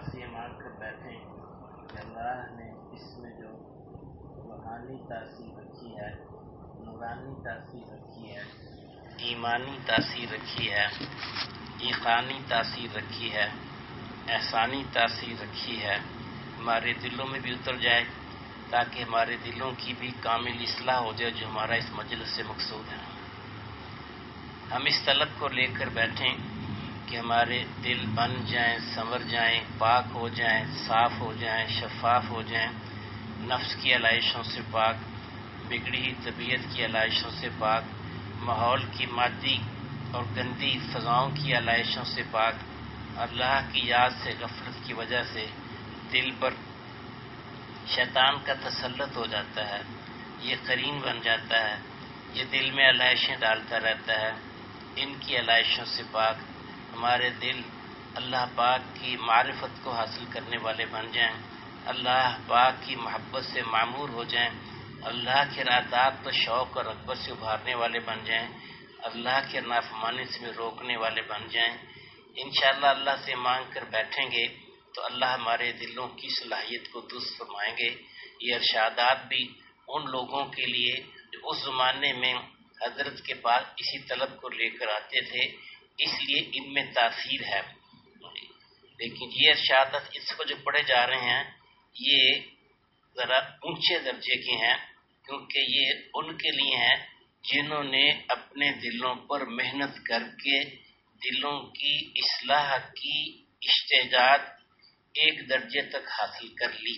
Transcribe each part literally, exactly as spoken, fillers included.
سے یہ مان کر بیٹھیں کہ اللہ نے اس میں جو روحانی تاثیر رکھی ہے، نورانی تاثیر رکھی ہے، ایمانی تاثیر رکھی ہے، ایقانی تاثیر رکھی ہے، احسانی تاثیر رکھی ہے، ہمارے دلوں میں بھی اتر جائے تاکہ ہمارے دلوں کی بھی کامل اصلاح ہو جائے، جو ہمارا اس مجلس سے مقصود ہے۔ ہم اس طلب کو لے کر بیٹھیں کہ ہمارے دل بن جائیں، سنور جائیں، پاک ہو جائیں، صاف ہو جائیں، شفاف ہو جائیں، نفس کی علائشوں سے پاک، بگڑی ہوئی طبیعت کی علائشوں سے پاک، ماحول کی مادی اور گندی فضاؤں کی علائشوں سے پاک، اللہ کی یاد سے غفلت کی وجہ سے دل پر شیطان کا تسلط ہو جاتا ہے، یہ قرین بن جاتا ہے، یہ دل میں علائشیں ڈالتا رہتا ہے، ان کی علائشوں سے پاک ہمارے دل اللہ پاک کی معرفت کو حاصل کرنے والے بن جائیں، اللہ پاک کی محبت سے معمور ہو جائیں، اللہ کے ارادات پر شوق اور رغبت سے ابھارنے والے بن جائیں، اللہ کے نافرمانی سے روکنے والے بن جائیں۔ انشاءاللہ اللہ سے مانگ کر بیٹھیں گے تو اللہ ہمارے دلوں کی صلاحیت کو درست فرمائیں گے۔ یہ ارشادات بھی ان لوگوں کے لیے جو اس زمانے میں حضرت کے پاس اسی طلب کو لے کر آتے تھے، اس لیے ان میں تاثیر ہے۔ لیکن یہ ارشادات اس کو جو پڑھے جا رہے ہیں یہ ذرا اونچے درجے کے ہیں، کیونکہ یہ ان کے لیے ہیں جنہوں نے اپنے دلوں پر محنت کر کے دلوں کی اصلاح کی استعداد ایک درجے تک حاصل کر لی۔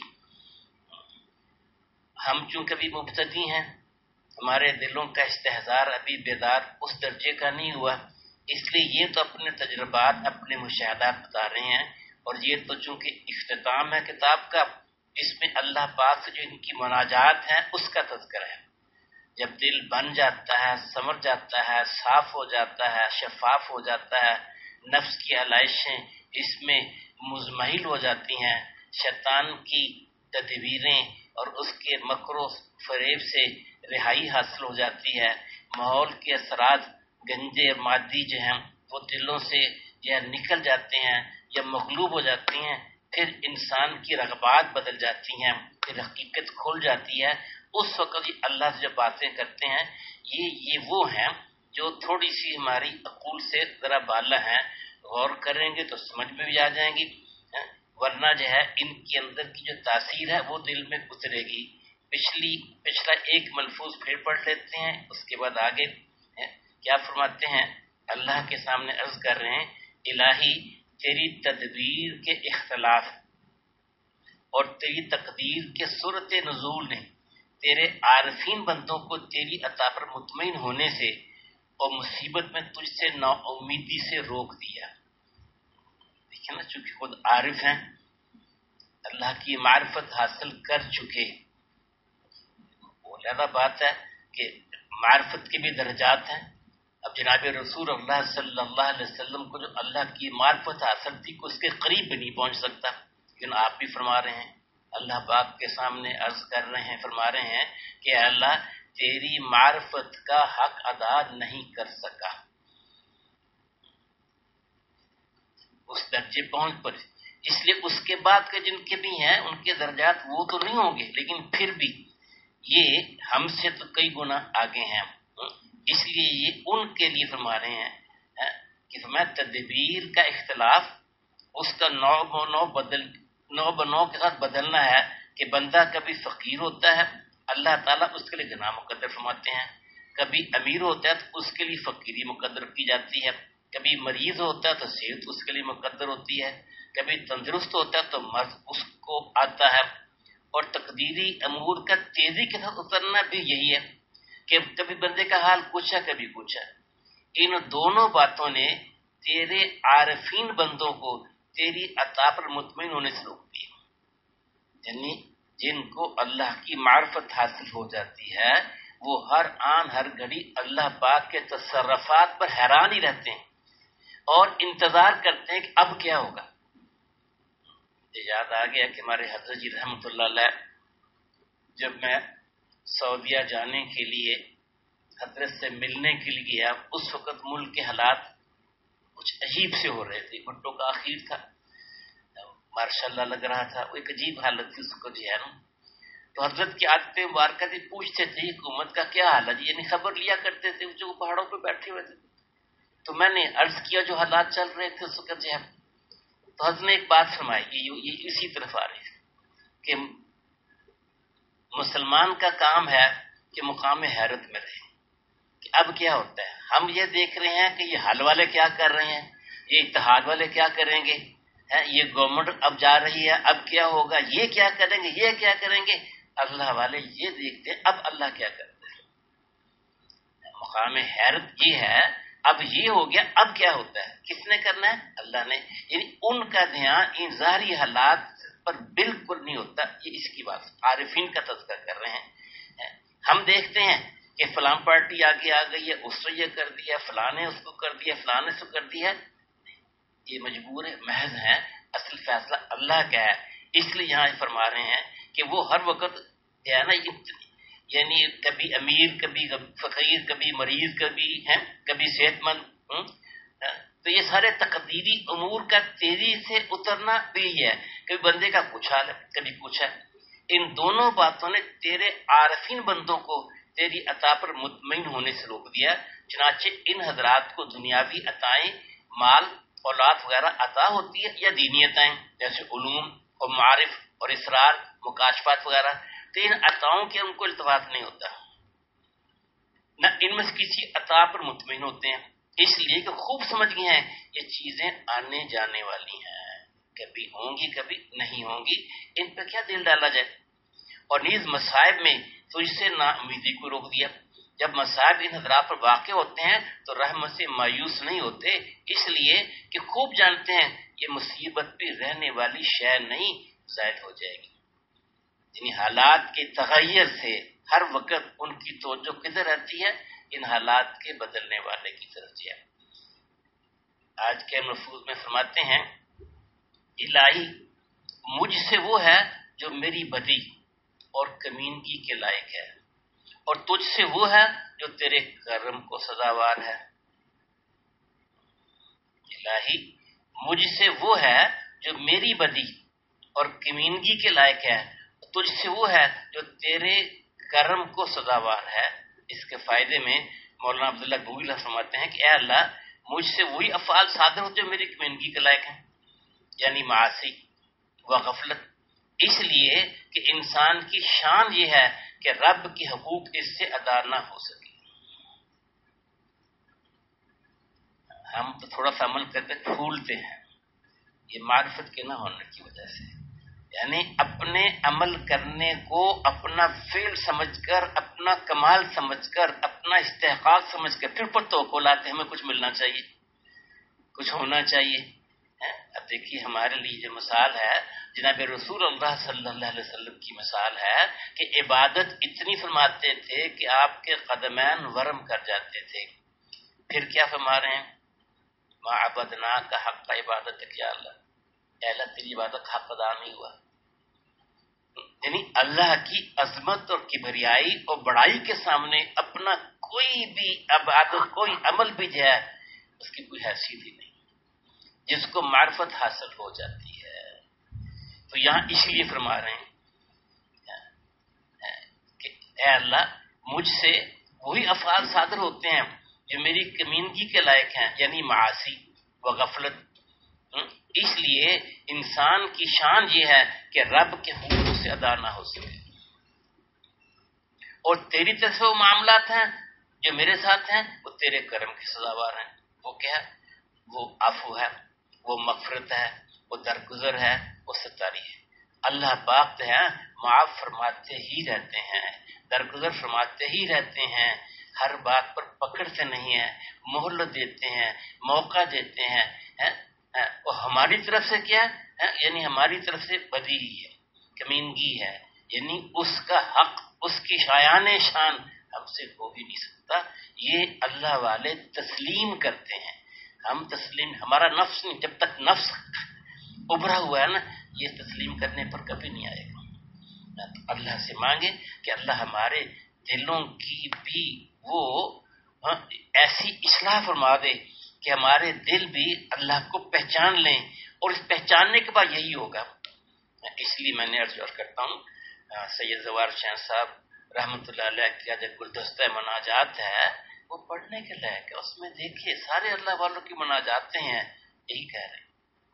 ہم چونکہ بھی مبتدی ہیں، ہمارے دلوں کا استحضار ابھی بیدار اس درجے کا نہیں ہوا، اس لیے یہ تو اپنے تجربات، اپنے مشاہدات بتا رہے ہیں، اور یہ تو چونکہ اختتام ہے کتاب کا، اس میں اللہ پاک سے جو ان کی مناجات ہیں اس کا تذکرہ ہے۔ جب دل بن جاتا ہے، سنور جاتا ہے، صاف ہو جاتا ہے، شفاف ہو جاتا ہے، نفس کی علائشیں اس میں مزمحل ہو جاتی ہیں، شیطان کی تدبیریں اور اس کے مکر و فریب سے رہائی حاصل ہو جاتی ہے، ماحول کے اثرات گندے اور مادی جو ہیں وہ دلوں سے یا نکل جاتے ہیں یا مغلوب ہو جاتی ہیں، پھر انسان کی رغبات بدل جاتی ہیں، پھر حقیقت کھل جاتی ہے۔ اس وقت اللہ سے جب باتیں کرتے ہیں یہ یہ وہ ہیں جو تھوڑی سی ہماری عقول سے ذرا بالا ہیں، غور کریں گے تو سمجھ میں بھی آ جائیں گی، ورنہ جو ہے ان کے اندر کی جو تاثیر ہے وہ دل میں اترے گی۔ پچھلی پچھلا ایک ملفوظ پھر پڑھ لیتے ہیں، اس کے بعد آگے کیا فرماتے ہیں۔ اللہ کے سامنے عرض کر رہے ہیں، الہی تیری تدبیر کے اختلاف اور تیری تقدیر کے صورت نزول نے تیرے عارفین بندوں کو تیری عطا پر مطمئن ہونے سے اور مصیبت میں تجھ سے نا امیدی سے روک دیا۔ دیکھیں نا، چونکہ خود عارف ہیں، اللہ کی معرفت حاصل کر چکے، وہ لہذا بات ہے کہ معرفت کے بھی درجات ہیں۔ اب جناب رسول اللہ صلی اللہ علیہ وسلم کو جو اللہ کی معرفت حاصل تھی کو اس کے قریب بھی نہیں پہنچ سکتا، لیکن آپ بھی فرما رہے ہیں، اللہ پاک کے سامنے عرض کر رہے ہیں، فرما رہے ہیں کہ اللہ تیری معرفت کا حق ادا نہیں کر سکا، اس درجے پہنچ پر، اس لیے اس کے بعد کے جن کے بھی ہیں ان کے درجات وہ تو نہیں ہوں گے، لیکن پھر بھی یہ ہم سے تو کئی گنا آگے ہیں، اس لیے یہ ان کے لیے فرما رہے ہیں کہ فرمایا تدبیر کا اختلاف، اس کا نو بنو بدل نو بنو کے ساتھ بدلنا ہے کہ بندہ کبھی فقیر ہوتا ہے، اللہ تعالیٰ اس کے لیے گناہ مقدر فرماتے ہیں، کبھی امیر ہوتا ہے تو اس کے لیے فقیری مقدر کی جاتی ہے، کبھی مریض ہوتا ہے تو صحت اس کے لیے مقدر ہوتی ہے، کبھی تندرست ہوتا ہے تو مرض اس کو آتا ہے، اور تقدیری امور کا تیزی کے ساتھ اترنا بھی یہی ہے کہ کبھی بندے کا حال کچھ ہے کبھی کچھ ہے۔ ان دونوں باتوں نے تیرے عارفین بندوں کو تیری عطا پر مطمئن ہونے سے روک دیا، یعنی جن کو اللہ کی معرفت حاصل ہو جاتی ہے وہ ہر آن ہر گھڑی اللہ پاک کے تصرفات پر حیران ہی رہتے ہیں اور انتظار کرتے ہیں کہ اب کیا ہوگا۔ مجھے یاد آ گیا کہ ہمارے حضرت جی رحمۃ اللہ علیہ جب میں سعودیہ جانے کے لیے حضرت سے ملنے کے لیے گیا، اس وقت ملک کے حالات کچھ عجیب سے ہو رہے تھے، بھٹو کا اخیر تھا، माशाल्लाह लग रहा था, वो एक अजीब हालत थी उसको जो है ना। तो हजरत की आदत मुबारक थी, पूछते थे हुकूमत का क्या हाल है जी, यानी खबर लिया करते थे जो पहाड़ों पे बैठे हुए थे। तो मैंने अर्ज किया जो हालात चल रहे थे उस वक्त जो है, तो हजरत ने एक बात फरमाई, ये, ये इसी तरफ आ रही है कि मुसलमान का काम है कि मुकाम हैरत में रहे कि अब क्या होता है। हम ये देख रहे हैं कि ये हल वाले क्या कर रहे हैं, ये इत्तेहाद वाले क्या करेंगे, है ये गवर्नमेंट अब जा रही है, अब क्या होगा, ये क्या करेंगे, ये क्या करेंगे। अल्लाह वाले ये देखते हैं अब अल्लाह क्या करते हैं। मुकाम हैरत ये है, अब ये हो गया, अब क्या होता है, किसने करना है, अल्लाह ने। यानी उनका ध्यान इन ज़ाहिरी हालात पर बिल्कुल नहीं होता। ये इसकी बात आरिफीन का तज़किरा कर रहे हैं। हम देखते हैं कि फलां पार्टी आगे आ गई है, उसने ये कर दिया, फलाने उसको कर दिया, फलाने उसको कर दिया, ये मजबूर है, महज है, असल फैसला अल्लाह का है। इसलिए यहाँ फरमा रहे हैं कि वो हर वक्त है ना, यानी कभी अमीर, कभी फकीर, कभी मरीज, कभी है, कभी सेहतमंद। तो ये सारे तकदीरी उमूर का तेजी से उतरना भी है। कभी बंदे का कुछ हाल है, कभी कुछ है। इन दोनों बातों ने तेरे आरफीन बंदों को तेरी अता पर मुतमईन होने से रोक दिया। चनाचे इन हजरात को दुनियावी अताएं, माल, औलाद वगैरह अता होती है या दीनी अताएं जैसे उलूम और मारिफ और इसरार, मुकाशफात वगैरह, तो इन अताओं के उनको इल्तफात नहीं होता, न इनमें से किसी अता पर मुतमईन होते हैं। इसलिए कि खूब समझ गए हैं ये चीजें आने जाने वाली हैं, कभी होंगी कभी नहीं होंगी, इन पर क्या दिल डाला जाए। और नीज मसाइब में तो इससे ना उम्मीदी को रोक दिया। जब मसाइब इन हजरात पर वाक़े होते हैं तो रहमत से मायूस नहीं होते, इसलिए कि खूब जानते हैं ये मुसीबत भी रहने वाली शय नहीं, ज़ाहिर हो जाएगी। यानी हालात के तगय्युर से हर वक्त उनकी तवज्जो किधर रहती है, इन हालात के बदलने वाले की तरफ से। आज के मफूज में फरमाते हैं, इलाही मुझसे वो है जो मेरी बदी और कमीनगी के लायक है, और तुझसे वो है जो तेरे करम को सजावार है। इलाही मुझसे वो है जो मेरी बदी और कमीनगी के लायक है, तुझसे वो है जो तेरे करम को सजावार है। इसके फायदे में मौलाना अब्दुल्ला गोविल फरमाते हैं कि ऐ अल्लाह मुझसे वही अफ़आल सादर हो जो मेरी कमीनगी के लायक हैं, यानी मासी व गफलत। इसलिए कि इंसान की शान ये है कि रब के हकूक इससे अदा ना हो सके। हम तो थोड़ा सा अमल करके फूलते हैं, ये मार्फत के ना होने की वजह से। यानी अपने अमल करने को अपना फेल समझकर, अपना कमाल समझकर, अपना इस्तेहकाक समझकर फिर पर तो लाते, हमें कुछ मिलना चाहिए, कुछ होना चाहिए। अब देखिए हमारे लिए जो मिसाल है जनाब रसूल अल्लाह सल्लल्लाहु अलैहि वसल्लम की मिसाल है कि इबादत इतनी फरमाते थे कि आपके कदमैन वरम कर जाते थे। फिर क्या फरमा रहे हैं, माअबदना का हक इबादत, क्या अल्लाह अल्लाह तेरी इबादत हक अदा नहीं हुआ। यानी अल्लाह की अजमत और किबरियाई और बड़ाई के सामने अपना कोई भी इबादत, कोई अमल भी जो है उसकी कोई हैसियत ही नहीं, जिसको मार्फत हासिल हो जाती है। तो यहां इसलिए फरमा रहे हैं कि ऐ अल्लाह मुझसे वही अफ़आल सादर होते हैं जो मेरी कमीनगी के लायक हैं, यानी मासी व गफलत। इसलिए इंसान की शान ये है कि रब के हुक्म से अदा ना हो सके। और तेरी तरफ से वो मामलात हैं जो मेरे साथ हैं, वो तेरे करम के सजावार हैं। वो क्या है, वो अफू है, वो मगफरत है, वो दरगुजर है, वो सतारी है। अल्लाह पाक है माफ फरमाते ही रहते हैं, दरगुजर फरमाते ही रहते हैं, हर बात पर पकड़ते नहीं है, मोहलत देते हैं, मौका देते हैं, है? है? और हमारी तरफ से क्या है, यानी हमारी तरफ से बदी ही है, कमीनगी है, यानी उसका हक, उसकी शायान शान हमसे हो ही नहीं सकता। ये अल्लाह वाले तस्लीम करते हैं, हम तस्लीम, हमारा नफ्स नहीं, जब तक नफ्स उभरा हुआ है ना, ये तस्लीम करने पर कभी नहीं आएगा। तो अल्लाह से मांगे कि अल्लाह हमारे दिलों की भी वो ऐसी इस्लाह फरमा दे کہ ہمارے دل بھی اللہ کو پہچان لیں، اور اس پہچاننے کے بعد یہی ہوگا۔ اس لیے میں نے عرض کرتا ہوں سید زوار شاہ صاحب رحمۃ اللہ علیہ کا جو گلدستہ مناجات ہے وہ پڑھنے کے لائق ہے۔ اس میں دیکھیے سارے اللہ والوں کی مناجاتیں ہیں، یہی کہہ رہے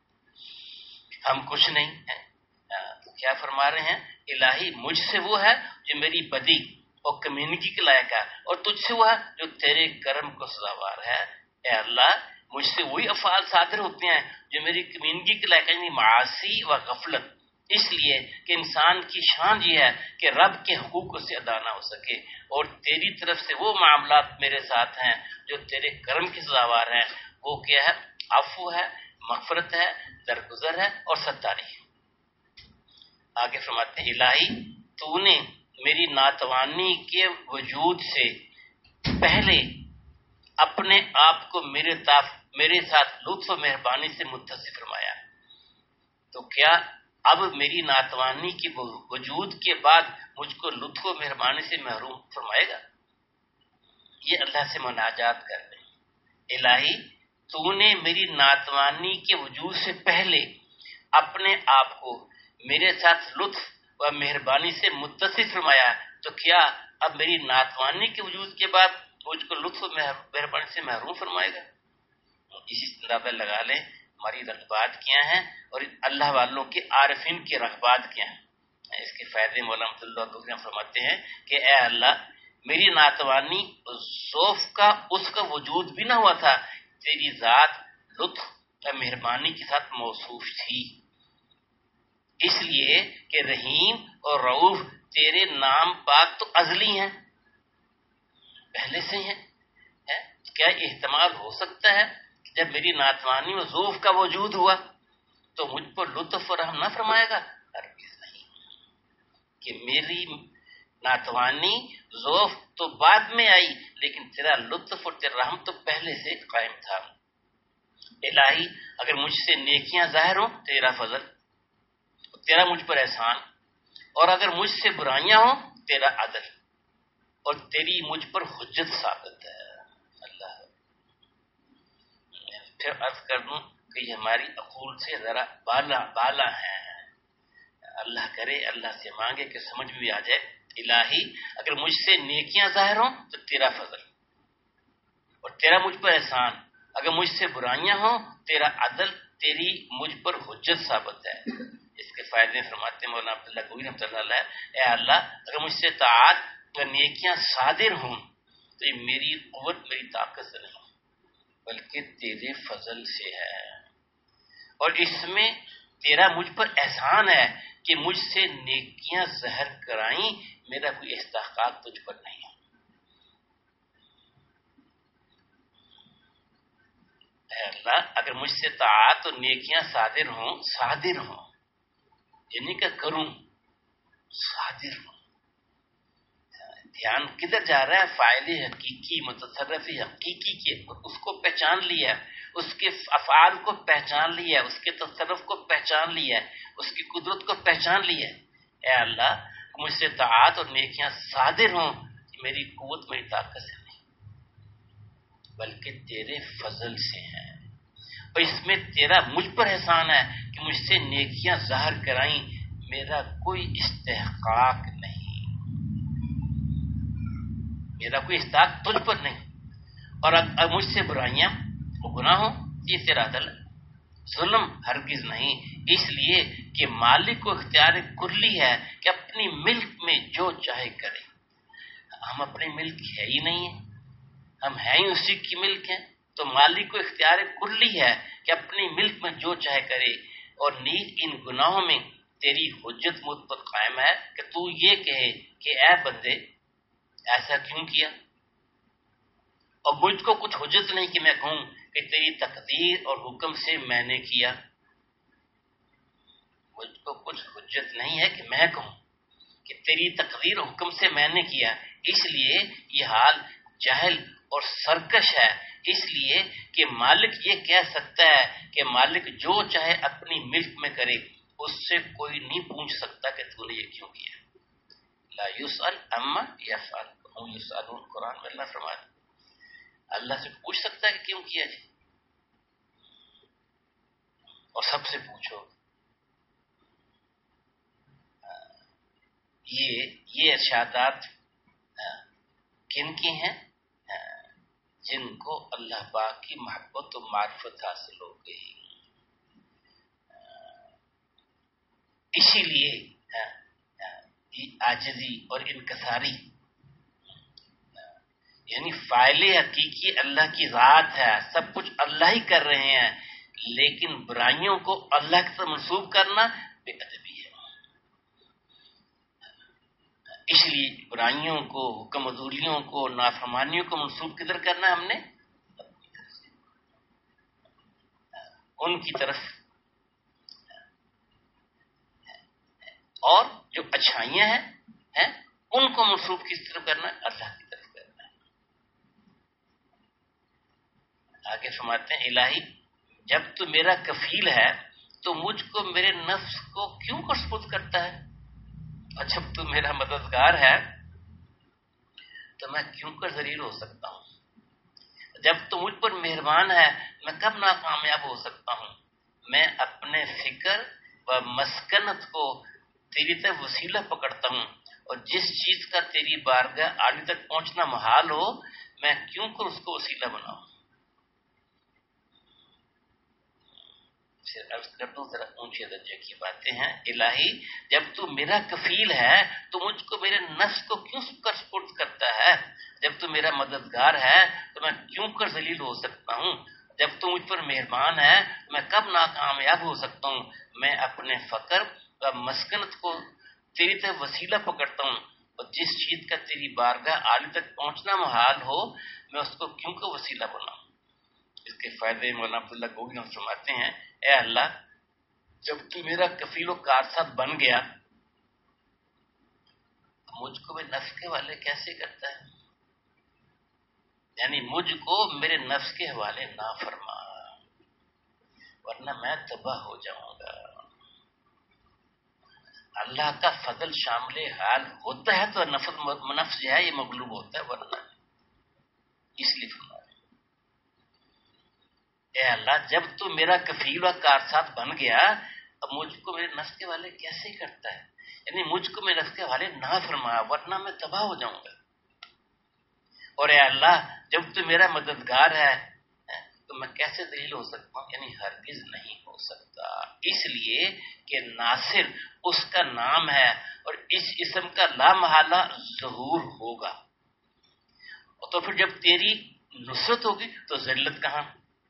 ہیں ہم کچھ نہیں ہیں۔ تو کیا فرما رہے ہیں؟ الہی مجھ سے وہ ہے جو میری بدی اور کمیونٹی کے لائق ہے، اور تجھ سے وہ ہے جو تیرے کرم کو سزاوار ہے۔ اے اللہ مجھ سے وہی افعال صادر ہوتے ہیں جو میری کمیونٹی کے لائق ہے، یعنی معاصی و غفلت، اس لیے کہ انسان کی شان یہ ہے کہ رب کے حقوق سے ادا نہ ہو سکے، اور تیری طرف سے وہ معاملات میرے ساتھ ہیں جو تیرے کرم کی سزاوار ہیں۔ وہ کیا ہے؟ عفو ہے، مغفرت ہے، درگزر ہے اور ستاری ہے۔ آگے فرماتے ہیں الہی تو نے میری ناتوانی کے وجود سے پہلے اپنے آپ کو میرے طرف میرے ساتھ لطف و مہربانی سے متصف فرمایا، تو کیا اب میری ناتوانی کے وجود کے بعد مجھ کو لطف و مہربانی سے محروم فرمائے گا؟ یہ اللہ سے مناجات کر رہے ہیں، الہی تو نے میری ناتوانی کے وجود سے پہلے اپنے آپ کو میرے ساتھ لطف و مہربانی سے متصف فرمایا، تو کیا اب میری ناتوانی کے وجود کے بعد مجھ کو لطف و مہربانی سے محروم فرمائے گا؟ اسی اندازہ لگا لیں ہماری رغبات کیا ہیں اور اللہ والوں کے عارفین کی رغبات کیا ہیں۔ اس کے فائدے مولانا عبد اللہ فرماتے ہیں کہ اے اللہ میری ناتوانی ذوف کا اس کا وجود بھی نہ ہوا تھا، تیری ذات لطف و مہربانی کے ساتھ موصوف تھی، اس لیے کہ رحیم اور رؤوف تیرے نام پاک تو ازلی ہیں، پہلے سے ہیں۔ کیا احتمال ہو سکتا ہے کہ جب میری ناتوانی و ذوف کا وجود ہوا تو مجھ پر لطف و رحم نہ فرمائے گا؟ ہرگز نہیں، کہ میری ناتوانی ذوف تو بعد میں آئی لیکن تیرا لطف اور تیرا رحم تو پہلے سے قائم تھا۔ الہی اگر مجھ سے نیکیاں ظاہر ہوں تیرا فضل، تیرا مجھ پر احسان، اور اگر مجھ سے برائیاں ہوں تیرا عدل، اور تیری مجھ پر حجت ثابت ہے۔ اللہ پھر عرض کر دوں کہ یہ ہماری عقول سے ذرا بالا بالا ہیں، اللہ کرے اللہ سے مانگے کہ سمجھ بھی آ جائے۔ الہی اگر مجھ سے نیکیاں ظاہر ہوں تو تیرا فضل، اور تیرا مجھ پر احسان، اگر مجھ سے برائیاں ہوں تیرا عدل، تیری مجھ پر حجت ثابت ہے۔ اس کے فائدے فرماتے ہیں مولانا عبداللہ گوئی رحمۃ اللہ علیہ، اے اللہ اگر مجھ سے طاعت و نیکیاں صادر ہوں تو یہ میری قوت میری طاقت سے نہیں بلکہ تیرے فضل سے ہے، اور اس میں تیرا مجھ پر احسان ہے کہ مجھ سے نیکیاں ظاہر کرائیں، میرا کوئی استحقاق تجھ پر نہیں ہے۔ اے اللہ اگر مجھ سے طاعت و نیکیاں صادر ہوں صادر ہوں یعنی کہ کروں، صادر ہوں، دھیان کدھر جا رہا ہے؟ فاعل حقیقی متصرف حقیقی کے اس کو پہچان لیا، اس کے افعال کو پہچان لیا، اس کے تصرف کو پہچان لیا، اس کی قدرت کو پہچان لیا۔ اے اللہ مجھ سے طاعت اور نیکیاں صادر ہوں، میری قوت میری طاقت سے نہیں بلکہ تیرے فضل سے ہیں، اور اس میں تیرا مجھ پر احسان ہے کہ مجھ سے نیکیاں ظاہر کرائیں، میرا کوئی استحقاق نہیں، میرا کوئی استحقاق تجھ پر نہیں، اور اگر مجھ سے برائیاں وہ گناہ ہوں یہ تیرا عدل ہے، ظلم ہرگز نہیں، اس لیے کہ مالک کو اختیار کلی ہے کہ اپنی ملک میں جو چاہے کرے۔ ہم اپنے ملک ہے ہی نہیں ہیں، ہم ہیں ہی اسی کی ملک ہیں، تو مالک کو اختیار کلی ہے کہ اپنی ملک میں جو چاہے کرے، اور نیز ان گناہوں میں تیری حجت مجھ پر قائم ہے کہ تو یہ کہے کہ اے بندے ایسا کیوں کیا، اور مجھ کو کچھ حجت نہیں کہ میں کہوں کہ تیری تقدیر اور حکم سے میں نے کیا، مجھ کو کچھ حجت نہیں ہے کہ میں کہوں کہ تیری تقدیر اور حکم سے میں نے کیا، اس لیے یہ حال جاہل اور سرکش ہے، اس لیے کہ مالک یہ کہہ سکتا ہے کہ مالک جو چاہے اپنی ملک میں کرے، اس سے کوئی نہیں پوچھ سکتا کہ تو نے یہ کیوں کیا۔ لا یسأل عما یفعل وهم یسألون، قرآن میں اللہ فرماتا اللہ سے پوچھ سکتا ہے کہ کیوں کیا جی، اور سب سے پوچھو. یہ یہ ارشادات کن کی ہیں؟ جن کو اللہ پاک کی محبت و معرفت حاصل ہو گئی. اسی لیے عاجزی اور انکساری، یعنی فاعل حقیقی اللہ کی ذات ہے، سب کچھ اللہ ہی کر رہے ہیں، لیکن برائیوں کو اللہ کی طرف منسوب کرنا بے ادبی ہے. اس لیے برائیوں کو، حکم عدولیوں کو، نافرمانیوں کو منسوب کدھر کرنا ہم نے؟ ان کی طرف. اور جو اچھائیاں ہیں ہیں ان کو منسوب کس طرف کرنا؟ اللہ کی طرف کرنا. آگے فرماتے ہیں الہی جب تو میرا کفیل ہے تو مجھ کو میرے نفس کو کیوں کر سپرد کرتا ہے؟ اور جب تو میرا مددگار ہے تو میں کیوں کر ذلیل ہو سکتا ہوں؟ جب تو مجھ پر مہربان ہے میں کب ناکامیاب ہو سکتا ہوں؟ میں اپنے فکر و مسکنت کو تیری طرف وسیلہ پکڑتا ہوں، اور جس چیز کا تیری بارگاہ عالی تک پہنچنا محال ہو میں کیوں کر اس کو وسیلہ بناؤں؟ پھر عرض کر دوں ذرا اونچے درجے کی باتیں ہیں. الہی جب تو میرا کفیل ہے تو مجھ کو میرے نفس کو کیوں کر سپرد کرتا ہے؟ جب تو میرا مددگار ہے تو میں کیوں کر ذلیل ہو سکتا ہوں؟ جب تو مجھ پر مہربان ہے میں کب ناکامیاب ہو سکتا ہوں؟ میں اپنے فقر و مسکنت کو تیری طرف وسیلہ پکڑتا ہوں، اور جس چیز کا تیری بارگاہ عالی تک پہنچنا محال ہو میں اس کو کیوں کر وسیلہ بناؤں؟ اس کے فائدے مولانا عبداللہ گوگی ہم فرماتے ہیں اے اللہ جب تو میرا کفیل و کارساز بن گیا تو مجھ کو بھی نفس کے حوالے کیسے کرتا ہے؟ یعنی مجھ کو میرے نفس کے حوالے نہ فرما، ورنہ میں تباہ ہو جاؤں گا. اللہ کا فضل شامل حال ہوتا ہے تو نفس نفس جو ہے یہ مغلوب ہوتا ہے، ورنہ اس لیے فرما اے اللہ جب تو میرا کفیل و کارساز بن گیا اب مجھ کو میرے نفس کے والے کیسے کرتا ہے؟ یعنی مجھ کو میرے نفس کے والے نہ فرما ورنہ میں تباہ ہو جاؤں گا. اور اے اللہ جب تو میرا مددگار ہے تو میں کیسے ذلیل ہو سکتا ہوں؟ یعنی ہرگز نہیں ہو سکتا، اس لیے کہ ناصر اس کا نام ہے اور اس اسم کا لا محالہ ظہور ہوگا. تو پھر جب تیری نصرت ہوگی تو ذلت کہاں؟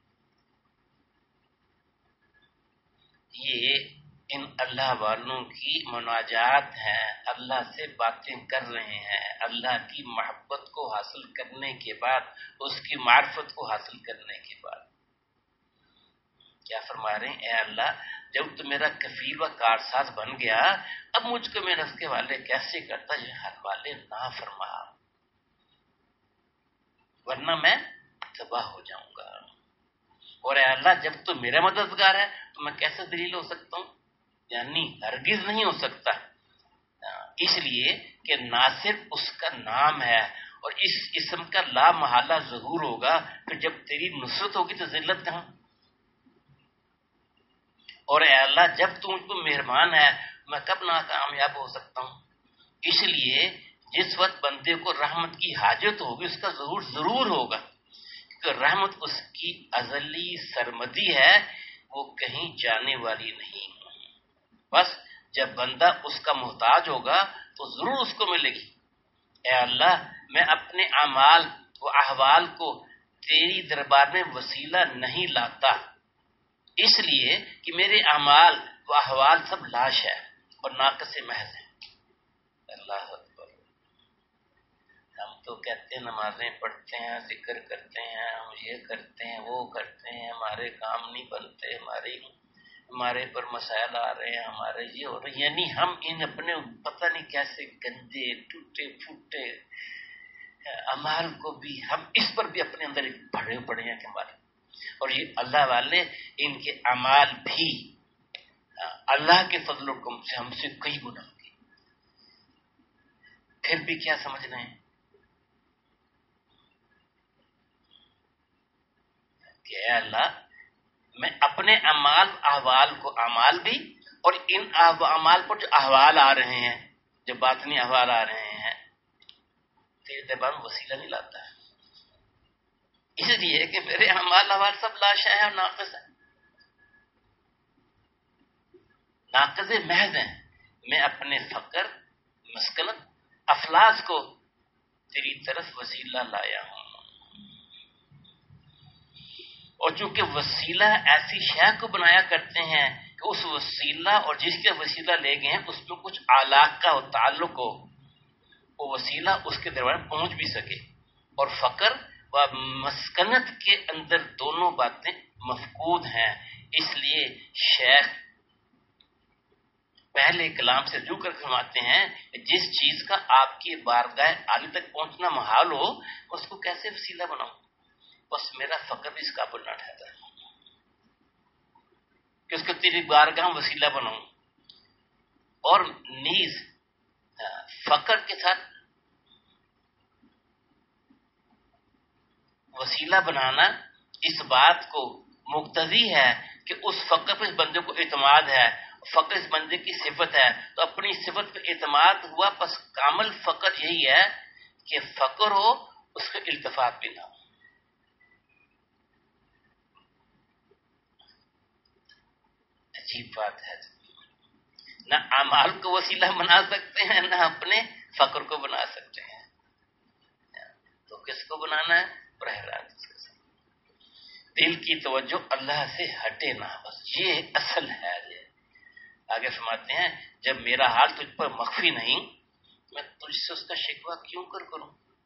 یہ ان اللہ والوں کی مناجات ہیں، اللہ سے باتیں کر رہے ہیں اللہ کی محبت کو حاصل کرنے کے بعد، اس کی معرفت کو حاصل کرنے کے بعد. کیا فرما رہے ہیں؟ اے اللہ جب تو میرا کفیل و کارساز بن گیا اب مجھ کو میرے نفس کے والے کیسے کرتا؟ یہ حق والے نہ فرما ورنہ میں تباہ ہو جاؤں گا. اور اے اللہ جب تو میرا مددگار ہے تو میں کیسے ذلیل ہو سکتا ہوں؟ یعنی ہرگز نہیں ہو سکتا، اس لیے کہ ناصر اس کا نام ہے اور اس اسم کا لا محالہ ظہور ہوگا. پھر جب تیری نصرت ہوگی تو ذلت کہاں؟ اور اے اللہ جب تو مجھ کو مہربان ہے میں کب ناکامیاب ہو سکتا ہوں؟ اس لیے جس وقت بندے کو رحمت کی حاجت ہوگی اس کا ظہور ضرور ہوگا، کیونکہ رحمت اس کی ازلی سرمدی ہے، وہ کہیں جانے والی نہیں. بس جب بندہ اس کا محتاج ہوگا تو ضرور اس کو ملے گی. اے اللہ میں اپنے اعمال و احوال کو تیری دربار میں وسیلہ نہیں لاتا، اس لیے کہ میرے اعمال و احوال سب لاش ہے اور ناقص محض ہے. اللہ اکبر. ہم تو کہتے ہیں نمازیں پڑھتے ہیں، ذکر کرتے ہیں، ہم یہ کرتے ہیں وہ کرتے ہیں، ہمارے کام نہیں بنتے، ہماری ہمارے پر مسائل آ رہے ہیں، ہمارے یہ ہو رہے، یعنی ہم ان اپنے پتہ نہیں کیسے گندے ٹوٹے پھوٹے اعمال کو بھی ہم اس پر بھی اپنے اندر بھرے پڑے ہیں کہ ہمارے، اور یہ اللہ والے ان کے اعمال بھی اللہ کے فضل و کرم سے ہم سے کئی گنا ہوگی. پھر بھی کیا سمجھ رہے ہیں کہ اے اللہ میں اپنے اعمال احوال کو اعمال بھی اور ان اعمال پر جو احوال آ رہے ہیں، جو باطنی احوال آ رہے ہیں، تیرے اعتبار میں وسیلہ نہیں لاتا ہے، اس لیے کہ میرے اعمال احوال سب لاشا ہے اور ناقص ہے، ناقص محض ہیں. میں اپنے فقر، مسکنت، افلاس کو تیری طرف وسیلہ لایا ہوں. اور چونکہ وسیلہ ایسی شے کو بنایا کرتے ہیں کہ اس وسیلہ اور جس کے وسیلہ لے گئے ہیں اس میں کچھ علاقہ ہو، تعلق ہو، وہ وسیلہ اس کے درمیان پہنچ بھی سکے. اور فقر و مسکنت کے اندر دونوں باتیں مفقود ہیں. اس لیے شیخ پہلے کلام سے رجوع کر فرماتے ہیں جس چیز کا آپ کی بارگاہ عالی تک پہنچنا محال ہو اس کو کیسے وسیلہ بناؤں؟ بس میرا فقر بھی اس قابل نہ ٹھہرتا کہ اس کو تیری بارگاہ وسیلہ بناؤں. اور نیز فقر کے ساتھ وسیلہ بنانا اس بات کو مقتضی ہے کہ اس فقر پر اس بندے کو اعتماد ہے، فقر اس بندے کی صفت ہے، تو اپنی صفت پہ اعتماد ہوا. بس کامل فقر یہی ہے کہ فقر ہو اس کا التفات بھی نہ ہو. عجیب بات ہے، نہ اعمال کو وسیلہ بنا سکتے ہیں نہ اپنے فقر کو بنا سکتے ہیں. تو کس کو بنانا ہے؟ براہ راست دل کی توجہ اللہ سے ہٹے نہ، بس یہ اصل ہے. یہ آگے فرماتے ہیں جب میرا حال تجھ پر مخفی نہیں میں تجھ سے اس کا شکوہ کیوں کر کروں،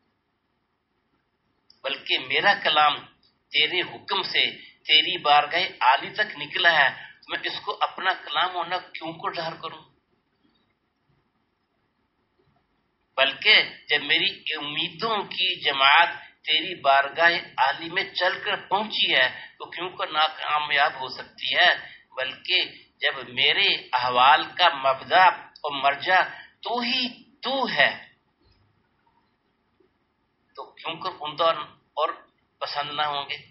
بلکہ میرا کلام تیرے حکم سے تیری بارگاہ عالی تک نکلا ہے، میں اس کو اپنا کلام ہونا کیوں کو ظاہر کروں. بلکہ جب میری امیدوں کی جماعت تیری بارگاہ عالی میں چل کر پہنچی ہے تو کیوں کر ناکامیاب ہو سکتی ہے. بلکہ جب میرے احوال کا مبدا اور مرجع تو ہی تو ہے تو کیوں کر عمدہ اور پسند نہ ہوں گے.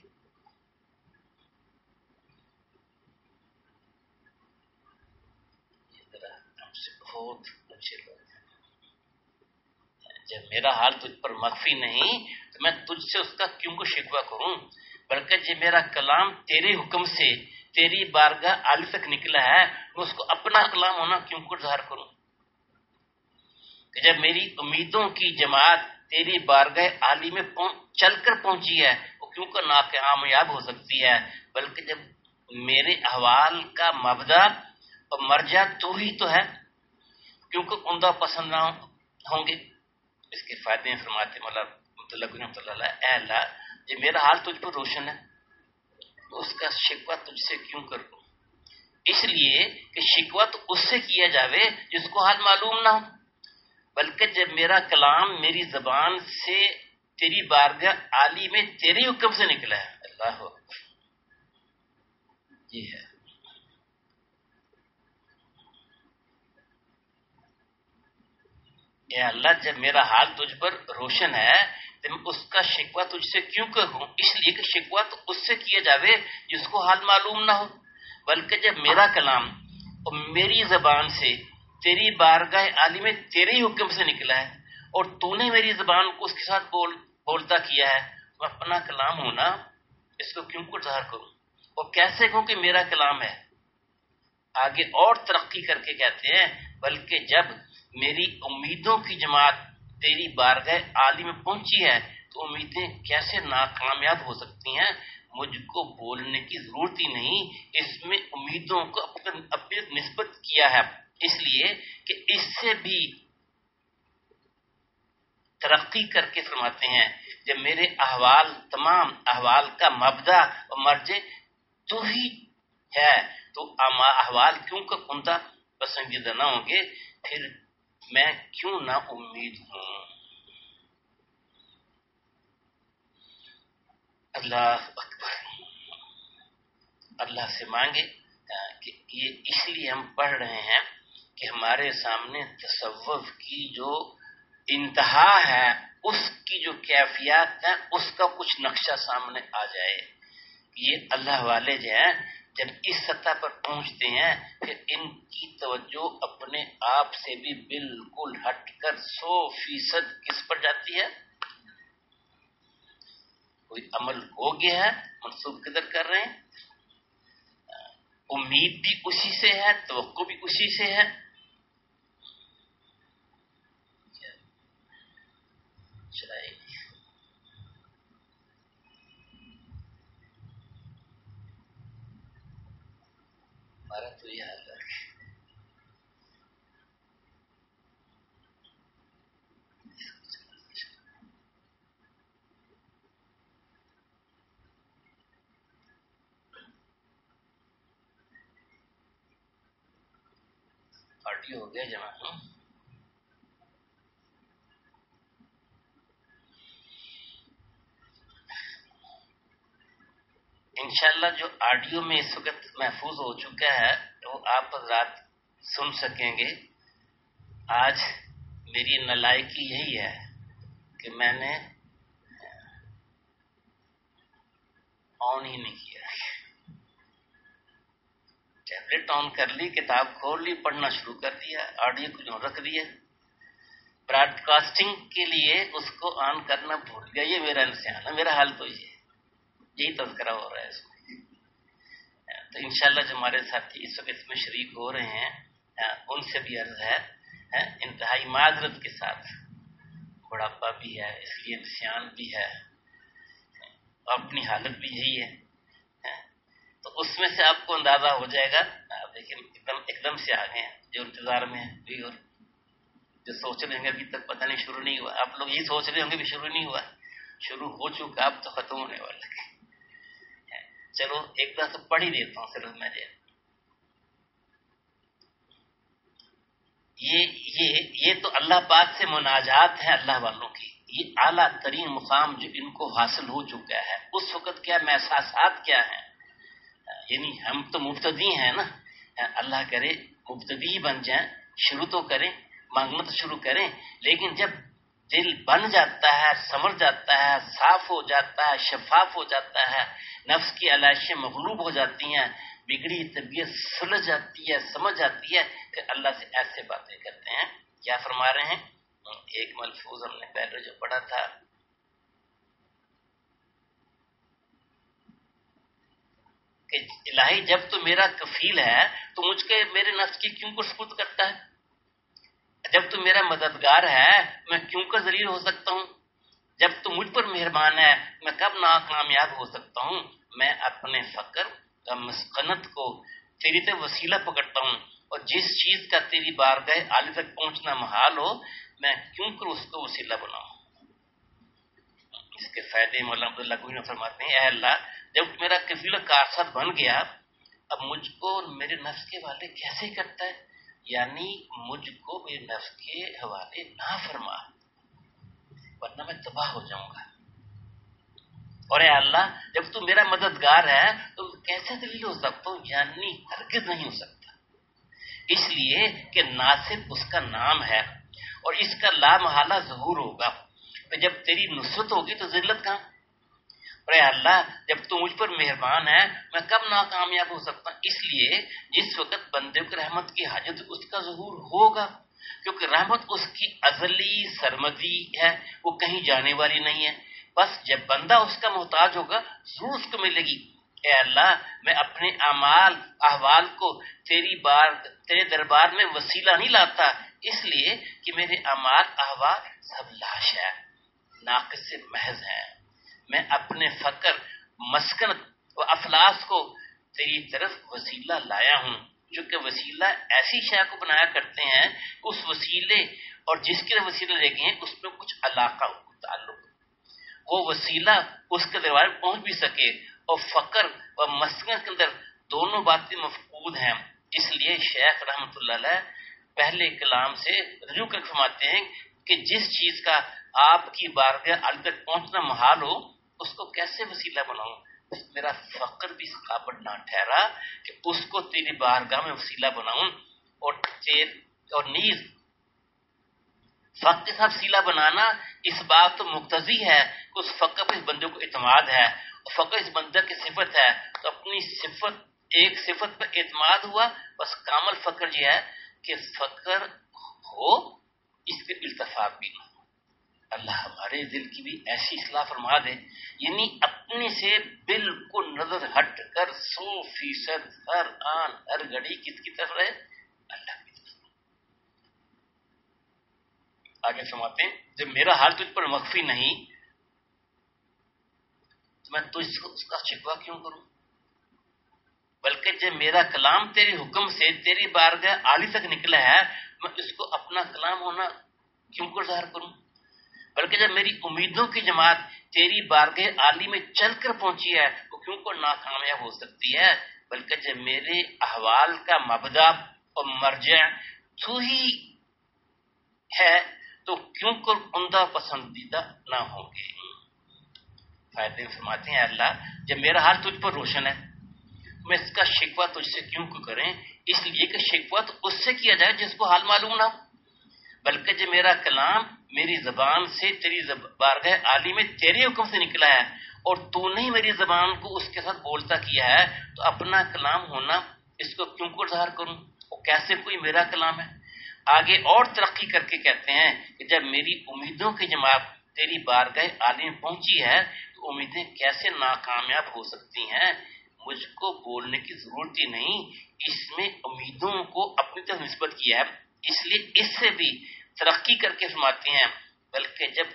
بہت اچھے لوگ ہیں. جب میرا حال تجھ پر مخفی نہیں تو میں تجھ سے اس کا کیوں کو شکوہ کروں، بلکہ جب میرا کلام تیرے حکم سے تیری بارگاہ عالی تک نکلا ہے میں اس کو اپنا کلام ہونا کیوں کو ظاہر کروں. کہ جب میری امیدوں کی جماعت تیری بارگاہ عالی میں چل کر پہنچی ہے وہ کیوں کر ناکامیاب ہو سکتی ہے. بلکہ جب میرے احوال کا مبدا اور مرجع تو ہی تو ہے کیونکہ عمدہ پسند نہ ہوں گے. اس کے فائدے ہیں فرماتے مولا رحمۃ اللہ علیہ، اے اللہ جب میرا حال تجھ پر روشن ہے تو اس کا شکوہ تجھ سے کیوں کروں. اس لیے کہ شکوہ تو اس سے کیا جاوے جس کو حال معلوم نہ ہو، بلکہ جب میرا کلام میری زبان سے تیری بارگاہ عالی میں تیرے حکم سے نکلا ہے. اللہ اکبر، یہ ہے. اے اللہ جب میرا حال تجھ پر روشن ہے تو میں اس کا شکوہ تجھ سے کیوں کہوں. اس لیے کہ شکوہ تو اس سے کیا جاوے جس کو حال معلوم نہ ہو، بلکہ جب میرا کلام اور میری زبان سے تیری بارگاہ عالی میں تیرے ہی حکم سے نکلا ہے اور تو نے میری زبان کو اس کے ساتھ بول بولتا کیا ہے تو اپنا کلام ہونا اس کو کیوں کو ظاہر کروں اور کیسے کہوں کہ میرا کلام ہے. آگے اور ترقی کر کے کہتے ہیں بلکہ جب میری امیدوں کی جماعت تیری بارگاہ عالی میں پہنچی ہے تو امیدیں کیسے ناکامیاب ہو سکتی ہیں. مجھ کو بولنے کی ضرورت ہی نہیں، اس میں امیدوں کو اپنی نسبت کیا ہے، اس لیے کہ اس سے بھی ترقی کر کے فرماتے ہیں جب میرے احوال تمام احوال کا مبدا اور مرجع تو ہی ہے تو احوال کیوں کا عمدہ پسندیدہ نہ ہوں گے، پھر میں کیوں نہ امید ہوں. اللہ اکبر. اللہ سے مانگے کہ یہ اس لیے ہم پڑھ رہے ہیں کہ ہمارے سامنے تصوف کی جو انتہا ہے اس کی جو کیفیات ہیں اس کا کچھ نقشہ سامنے آ جائے یہ اللہ والے جو ہیں جب اس سطح پر پہنچتے ہیں پھر ان کی توجہ اپنے آپ سے بھی بالکل ہٹ کر سو فیصد کس پر جاتی ہے؟ کوئی عمل ہو گیا ہے منسوخ کدھر کر رہے ہیں، امید بھی اسی سے ہے، توقع بھی اسی سے ہے. ہمارا تو یہ حال ہے. آڈیو ہو گیا جمع. انشاءاللہ جو آڈیو میں اس وقت محفوظ ہو چکا ہے وہ آپ حضرات سن سکیں گے. آج میری نالائکی یہی ہے کہ میں نے آن ہی نہیں کیا. ٹیبلٹ آن کر لی، کتاب کھول لی، پڑھنا شروع کر دیا، آڈیو کو رکھ دیا. براڈ کاسٹنگ کے لیے اس کو آن کرنا بھول گیا. یہ میرا نسیان ہے. میرا حال تو یہ یہی تذکرہ ہو رہا ہے اس میں. تو انشاءاللہ جو ہمارے ساتھی اس وقت اس میں شریک ہو رہے ہیں ان سے بھی عرض ہے انتہائی معذرت کے ساتھ، بڑھاپا بھی ہے اس لیے نسیان بھی ہے، اپنی حالت بھی یہی ہے. تو اس میں سے آپ کو اندازہ ہو جائے گا. آپ دیکھیں ایک دم ایک دم سے آ گئے ہیں جو انتظار میں ہیں اور جو سوچ رہے ہوں گے ابھی تک پتہ نہیں شروع نہیں ہوا. آپ لوگ یہی سوچ رہے ہوں گے بھی شروع نہیں ہوا، شروع ہو چکا، اب تو ختم ہونے والا ہے. چلو ایک دفعہ پڑھ ہی دیتا ہوں صرف میں. یہ یہ یہ تو اللہ پاک سے مناجات ہے اللہ والوں کی. یہ اعلیٰ ترین مقام جو ان کو حاصل ہو چکا ہے. اس وقت کیا محسوسات کیا ہیں؟ یعنی ہم تو مبتدی ہیں نا، اللہ کرے مبتدی بن جائیں، شروع تو کریں، مانگنا تو شروع کریں. لیکن جب دل بن جاتا ہے، سمجھ جاتا ہے، صاف ہو جاتا ہے، شفاف ہو جاتا ہے، نفس کی علائشیں مغلوب ہو جاتی ہیں، بگڑی طبیعت سلجھ جاتی ہے، سمجھ جاتی ہے کہ اللہ سے ایسے باتیں کرتے ہیں. کیا فرما رہے ہیں؟ ایک ملفوظ ہم نے پہلے جو پڑھا تھا کہ الہی جب تو میرا کفیل ہے تو مجھ کے میرے نفس کی کیوں کو سپرد کرتا ہے؟ جب تو میرا مددگار ہے میں کیوں کا ذلیل ہو سکتا ہوں؟ جب تو مجھ پر مہربان ہے میں کب ناکامیاب ہو سکتا ہوں؟ میں اپنے فقر کا مسکنت کو تیری تے وسیلہ پکڑتا ہوں، اور جس چیز کا تیری بارگاہ عالی تک پہنچنا محال ہو میں کیوں کر اس کو وسیلہ بناؤں؟ اس کے فائدے مولانا عبداللہ کوئی نہ فرماتے ہیں اے اللہ جب میرا کفیل کارسات بن گیا اب مجھ کو میرے نفس کے حوالے کیسے کرتا ہے؟ یعنی مجھ کو میرے نفس کے حوالے نہ فرما ورنہ میں تباہ ہو جاؤں گا. اور اے اللہ جب تو میرا مددگار ہے تو کیسے دلیل ہو سکتا ہوں؟ یعنی ہرگز نہیں ہو سکتا، اس لیے کہ ناصر اس کا نام ہے اور اس کا لا محالہ ظہور ہوگا. تو جب تیری نصرت ہوگی تو ذلت کہاں؟ اور اے اللہ جب تو مجھ پر مہربان ہے میں کب ناکامیاب ہو سکتا ہوں؟ اس لیے جس وقت بندے کو رحمت کی حاجت اس کا ظہور ہوگا، کیونکہ رحمت اس کی ازلی سرمدی ہے، وہ کہیں جانے والی نہیں ہے. بس جب بندہ اس کا محتاج ہوگا ضرور اس کو ملے گی. اے اللہ میں اپنے اعمال احوال کو تیری بار تیرے دربار میں وسیلہ نہیں لاتا، اس لیے کہ میرے اعمال احوال سب لاش ہے، ناقص محض ہیں. میں اپنے فقر مسکنت و افلاس کو تیری طرف وسیلہ لایا ہوں. چونکہ وسیلہ ایسی شے کو بنایا کرتے ہیں اس وسیلے اور جس کے وسیلے لے گئے ہیں اس میں کچھ علاقہ ہو، تعلق، وہ وسیلہ اس کے دربار میں پہنچ بھی سکے. اور فقر و مسکنت کے اندر دونوں باتیں مفقود ہیں. اس لیے شیخ رحمۃ اللہ علیہ پہلے کلام سے رجوع کر فرماتے ہیں کہ جس چیز کا آپ کی بارگاہ عالی تک پہنچنا محال ہو اس کو کیسے وسیلہ بناؤں؟ میرا فقر بھی اس قابل نہ ٹھہرا کہ اس کو تیری بارگاہ میں وسیلہ بناؤں. اور تیر اور نیز فقر کے ساتھ وسیلہ بنانا اس بات تو مقتضی ہے کہ اس فقر پر اس بندے کو اعتماد ہے فقر اس بندہ کی صفت ہے تو اپنی صفت ایک صفت پر اعتماد ہوا. بس کامل فقر یہ ہے کہ فقر ہو اس پہ التفاق بھی نہ ہو. اللہ ہمارے دل کی بھی ایسی اصلاح فرما دے, یعنی اپنے سے بالکل نظر ہٹ کر سو فیصد ہر آن ہر گھڑی کس کی طرف رہے, اللہ کی طرف. آگے فرماتے ہیں جب میرا حال تجھ پر مخفی نہیں تو میں تجھ کو اس کا شکوہ کیوں کروں, بلکہ جب میرا کلام تیرے حکم سے تیری بارگاہ عالی تک نکلا ہے میں اس کو اپنا کلام ہونا کیوں کر ظاہر کروں, بلکہ جب میری امیدوں کی جماعت تیری بارگاہ عالی میں چل کر پہنچی ہے وہ کیوں کر ناکامیاب ہو سکتی ہے, بلکہ جب میرے احوال کا مبدا اور مرجع تو ہی ہے تو کیوں کر عمدہ پسندیدہ نہ ہوں گے. فائدے فرماتے ہیں اللہ جب میرا حال تجھ پر روشن ہے میں اس کا شکوہ تجھ سے کیوں کو کریں, اس لیے کہ شکوہ تو اس سے کیا جائے جس کو حال معلوم نہ ہو, بلکہ جب میرا کلام میری زبان سے تیری بارگاہ عالی میں تیرے حکم سے نکلا ہے اور تو نے میری زبان کو اس کے ساتھ بولتا کیا ہے تو اپنا کلام ہونا اس کو کیوں کو ظاہر کروں, اور کیسے کوئی میرا کلام ہے. آگے اور ترقی کر کے کہتے ہیں کہ جب میری امیدوں کی جماعت تیری بارگاہ عالی میں پہنچی ہے تو امیدیں کیسے ناکامیاب ہو سکتی ہیں. مجھ کو بولنے کی ضرورت ہی نہیں, اس میں امیدوں کو اپنی طرف نسبت کیا ہے, اس لیے اس سے بھی ترقی کر کے فرماتے ہیں بلکہ جب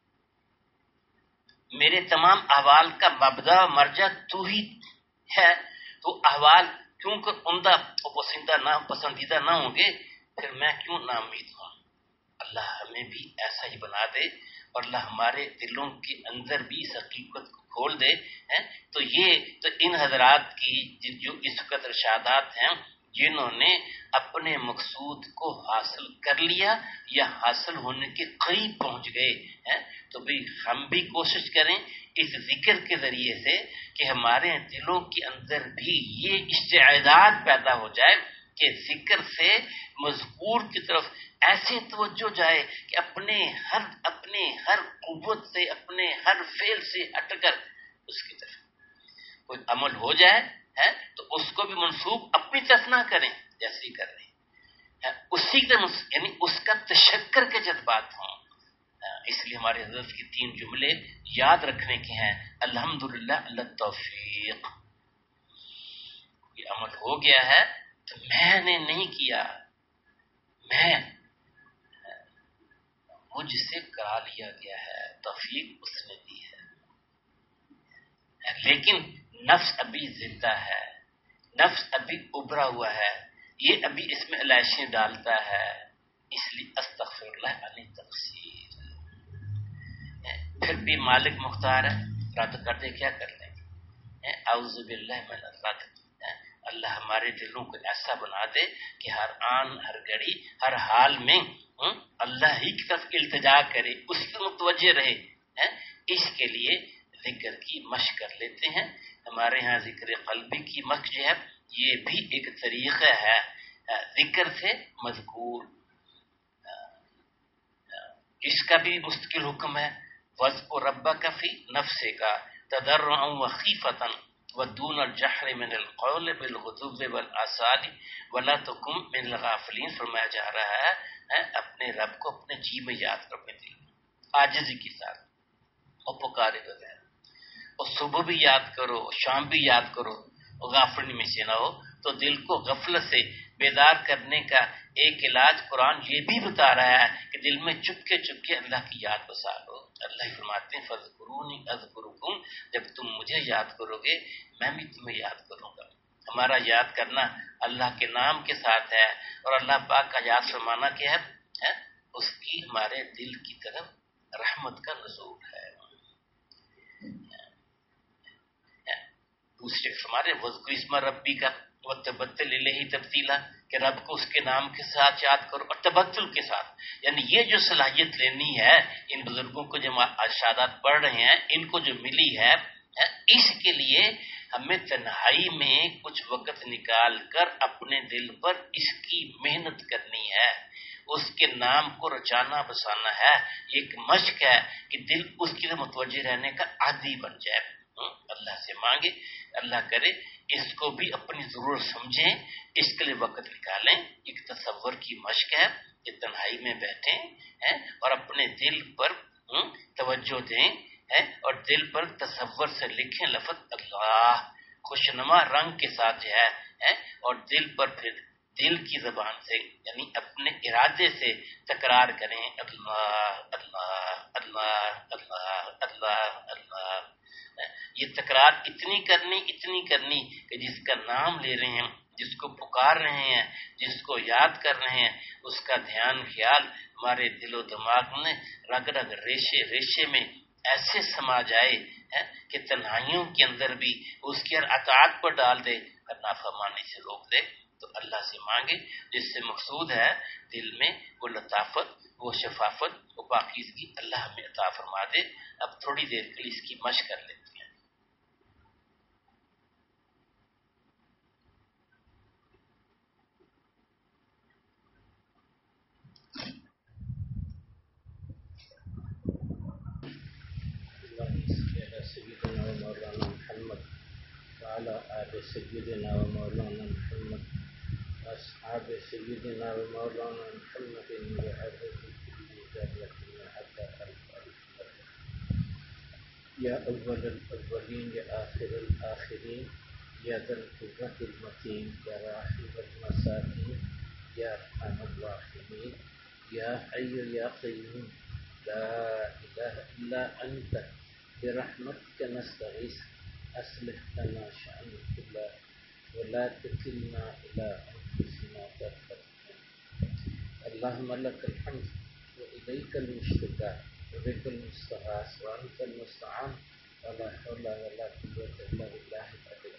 میرے تمام احوال کا مبدا مرجع تو ہی ہے تو احوال کیوں کر عمدہ اور پسندیدہ نہ پسندیدہ نہ ہوں گے, پھر میں کیوں نا امید ہوں. اللہ ہمیں بھی ایسا ہی بنا دے اور اللہ ہمارے دلوں کے اندر بھی اس حقیقت کو کھول دے. تو یہ تو ان حضرات کی جو اس وقت ارشادات ہیں جنہوں نے اپنے مقصود کو حاصل کر لیا یا حاصل ہونے کے قریب پہنچ گئے ہیں, تو بھی ہم بھی کوشش کریں اس ذکر کے ذریعے سے کہ ہمارے دلوں کے اندر بھی یہ استعداد پیدا ہو جائے کہ ذکر سے مذکور کی طرف ایسے توجہ جائے کہ اپنے ہر اپنے ہر قوت سے اپنے ہر فعل سے ہٹ کر اس کی طرف کوئی عمل ہو جائے ہے تو اس کو بھی منسوب اپنی طرف نہ کریں جیسے ہی کر رہے ہیں, اسی طرح یعنی اس کا تشکر کے جذبات ہوں. اس لیے ہمارے حضرت کے تین جملے یاد رکھنے کے ہیں. الحمدللہ اللہ توفیق, یہ عمل ہو گیا ہے تو میں نے نہیں کیا, میں مجھ سے کرا لیا گیا ہے, توفیق اس نے دی ہے, لیکن نفس ابھی زندہ ہے, نفس ابھی ابھرا ہوا ہے, یہ ابھی اس میں علائشیں ڈالتا ہے, اس لیے استغفر اللہ علی تقصیر. پھر بھی مالک مختار ہے, رد کر دے کیا کر لیں گے, اعوذ باللہ من الرد. اللہ ہمارے دلوں کو ایسا بنا دے کہ ہر آن ہر گھڑی ہر حال میں اللہ ہی کی طرف التجا کرے, اس کی متوجہ رہے. اس کے لیے ذکر کی مشق کر لیتے ہیں. ہمارے ہاں ذکر قلبی کی مشق جو ہے یہ بھی ایک طریقہ ہے ذکر سے مذکور, اس کا بھی مستقل حکم ہے. وَاذْكُرْ رَبَّكَ فِي نَفْسِكَ تَضَرُّعًا وَخِيفَةً وَدُونَ الْجَهْرِ مِنَ الْقَوْلِ بِالْغُدُوِّ وَالْآصَالِ وَلَا تَكُن مِّنَ الْغَافِلِينَ. فرمایا جا رہا ہے اپنے رب کو اپنے جی میں یاد کر, اپنے دل میں عاجزی کے ساتھ, اور پکارے بغیر, اور صبح بھی یاد کرو شام بھی یاد کرو, اور غافلی میں سے نہ ہو. تو دل کو غفلت سے بیدار کرنے کا ایک علاج قرآن یہ بھی بتا رہا ہے کہ دل میں چپکے چپکے اللہ کی یاد بسا لو. اللہ فرماتے ہیں فَاذْكُرُونِي أَذْكُرُكُمْ, جب تم مجھے یاد کرو گے میں بھی تمہیں یاد کروں گا. ہمارا یاد کرنا اللہ کے نام کے ساتھ ہے, اور اللہ پاک کا یاد فرمانا کیا ہے, اس کی ہمارے دل کی طرف رحمت کا نزول ہے. دوسرے ہمارے وذکر اسم ربی کا وتبتل الیہ تبتیلا, کہ رب کو اس کے نام کے ساتھ یاد کرو اور تبتل کے ساتھ. یعنی یہ جو صلاحیت لینی ہے ان بزرگوں کو جو ارشادات پڑھ رہے ہیں ان کو جو ملی ہے, اس کے لیے ہمیں تنہائی میں کچھ وقت نکال کر اپنے دل پر اس کی محنت کرنی ہے, اس کے نام کو رچانا بسانا ہے. ایک مشق ہے کہ دل اس کی متوجہ رہنے کا عادی بن جائے. اللہ سے مانگے، اللہ کرے اس کو بھی اپنی ضرورت سمجھیں، اس کے لیے وقت نکالیں، ایک تصور کی مشق ہے کہ تنہائی میں بیٹھیں اور اپنے دل پر توجہ دیں اور دل پر تصور سے لکھیں لفظ اللہ خوشنما رنگ کے ساتھ جو ہے، اور دل پر پھر دل کی زبان سے یعنی اپنے ارادے سے تکرار کریں اللہ اللہ اللہ اللہ اللہ اللہ۔ یہ تکرار اتنی کرنی اتنی کرنی کہ جس کا نام لے رہے ہیں، جس کو پکار رہے ہیں، جس کو یاد کر رہے ہیں، اس کا دھیان خیال ہمارے دل و دماغ میں رگ رگ ریشے ریشے میں ایسے سما جائے کہ تنہائیوں کے اندر بھی اس کی اطاعت پر ڈال دے اور نافرمانی سے روک دے۔ تو اللہ سے مانگے، جس سے مقصود ہے دل میں وہ لطافت، وہ شفافت، وہ پاکیزگی اللہ ہمیں عطا فرما دے۔ اب تھوڑی دیر کے لیے اس کی مشق کر لیتے ہیں۔ سيدنا ومولانا محمد وعلى آل سيدنا ومولانا محمد وأصحاب سيدنا ومولانا محمد وعلى كل ذرية حتى ألف يا أول الأولين يا آخر الآخرين يا ذا القوة المتين يا راحم المساكين يا أرحم الراحمين يا حي يا قيوم لا إله إلا أنت برحمتك نستغيث أصلح لنا شأن كله ولا تكلنا إلى أنفسنا طرفة عين اللهم لك الحمد وإليك المشتكى وبك المستغاث وأنت المستعان ولا حول ولا قوة إلا بالله العلي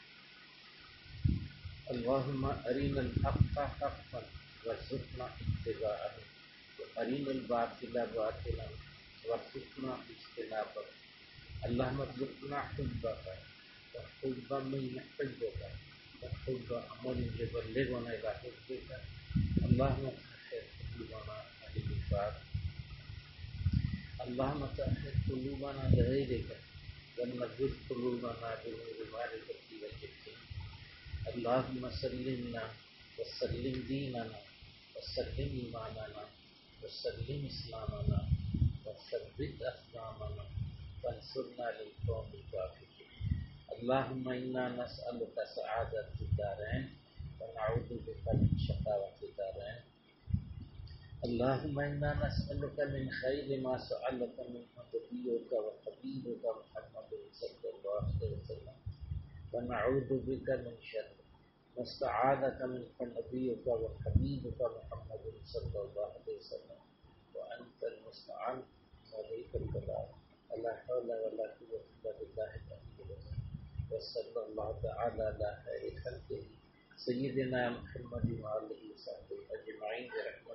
العظيم اللهم أرنا الحق حقا وارزقنا اتباعه وأرنا الباطل باطلا وارزقنا اجتنابه اللهم ارزقنا حبك وحب من يحبك وحب عمل يبلغنا إلى حبك اللهم طهر قلوبنا عن النفاق اللهم طهر قلوبنا لغيرك ونزل قلوبنا بنور معرفتك واليقين اللهم سلمنا وسلم ديننا وسلم إيماننا وسلم إسلامنا وثبت أقدامنا وانصرنا للقوم الكافرين اللهم إنا نسألك سعادة الدارين ونعوذ بك من شقاوة الدارين اللهم إنا نسألك من خير ما سألك منه نبيك وحبيبك محمد صلى الله عليه وسلم ونعوذ بك من شر ما استعاذك منه نبيك وحبيبك محمد صلى الله عليه وسلم وأنت المستعان وعليك البلاغ لا حول ولا قوة إلا بالله العلي العظيم وصلى الله تعالى على خير خلقه سيدنا محمد وآله وصحبه أجمعين برحمته